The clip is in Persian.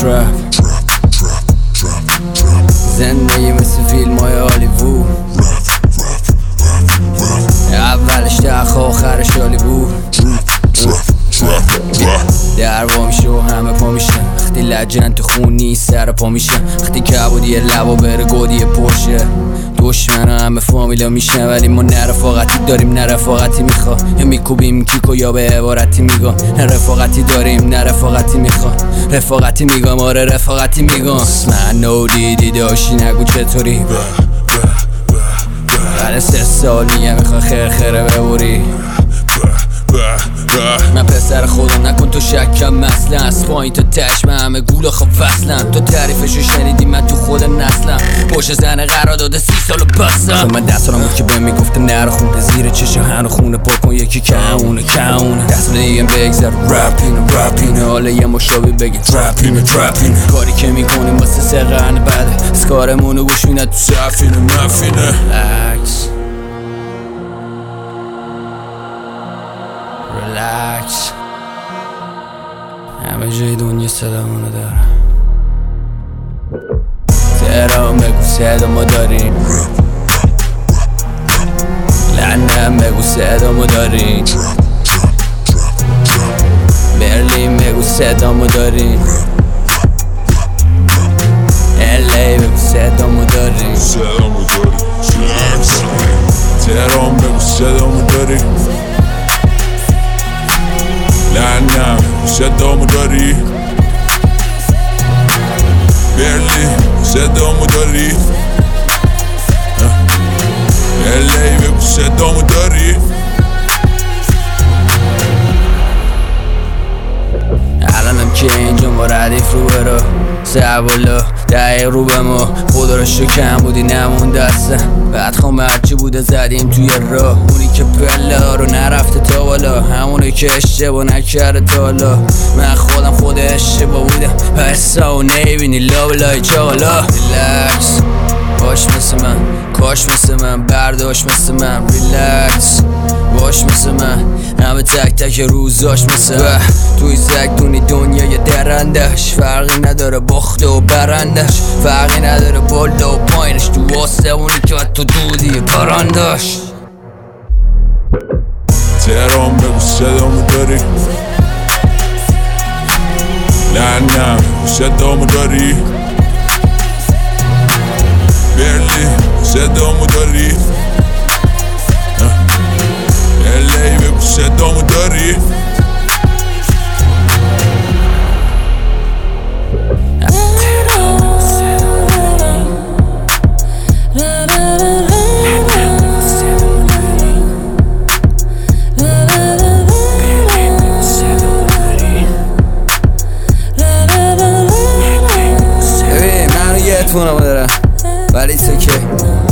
زندگی مثل فیلم های هالیوود، اولش تخ آخرش هالیوود. در وا میشه و همه پا میشن، وقتی لجن تو خون نیست سر پا میشن، وقتی کبودی لبا بره گودی پرشه. دشمن همه فامیلا میشن ولی ما نه رفاقتی داریم نه رفاقتی میخوا، یا میکوبیم کیکو یا به عبارتی میگم. نه رفاقتی داریم نه رفاقتی میخوا، رفاقتی میگم آره رفاقتی میگم. من دیدی داشتی نگو چطوری، بعد 3 سال میگه میخوا خرخره ببوری. من پسر خودم نکن تو شکم مثلا، از پایین تا تش من همه گول آخه وصلم. تو تعریفشو شنیدی من تو خود نسلم، پشت زن قرار داده 30 سالو بستم. من 10 سالم بود که بهم میگفته نرو خونه زیر چشم هنو خونه پر کن یکی کونه 10 سال دیگه بگذر رپینه حالا یه مشابه بگی ترپینه کاری که میکنیم واسه 3 قرن بعده، از کارمونو گوش میده تو سفینه مفینه. ریلکس، همه جای دنیا صدامونو دارم. تهران بگو صدامو داریم، لندن بگو صدامو داریم، برلین بگو صدامو داریم، LA بگو صدامو داریم. تهران بگو صدامو داریم، لندن صدامو داری، برلین صدامو داری، LA بگو صدامو داری. الانم که اینجا ما ردیف رو برو سوالا دقیق رو به ما، خدا رو شکم بودی نمونده اصلا. بعد خواهم هرچی بوده زدیم توی راه، اونی که پله ها رو نرفته تا بالا، همونی که اشتباه نکرده تا حالا. من خودم خود اشتباه بودم و حسا و نیبینی لابلای چاقالا. ریلکس باش مثل من، کاش مثل من، برداشت مثل من. ریلکس باش مثل من، همه تک تک روزاش مثل توی زگدونی دنیای درندش، فرقی نداره باخته و برندش، فرقی نداره بالا و پایینش، تو آسمونی که تو دودی پرانداش. تهران بگو صدامو داری، لندن صدامو داری، برلین صدامو داری، LA بگو صدامو داری. ببین منو یه تونمو دارم ولی سکه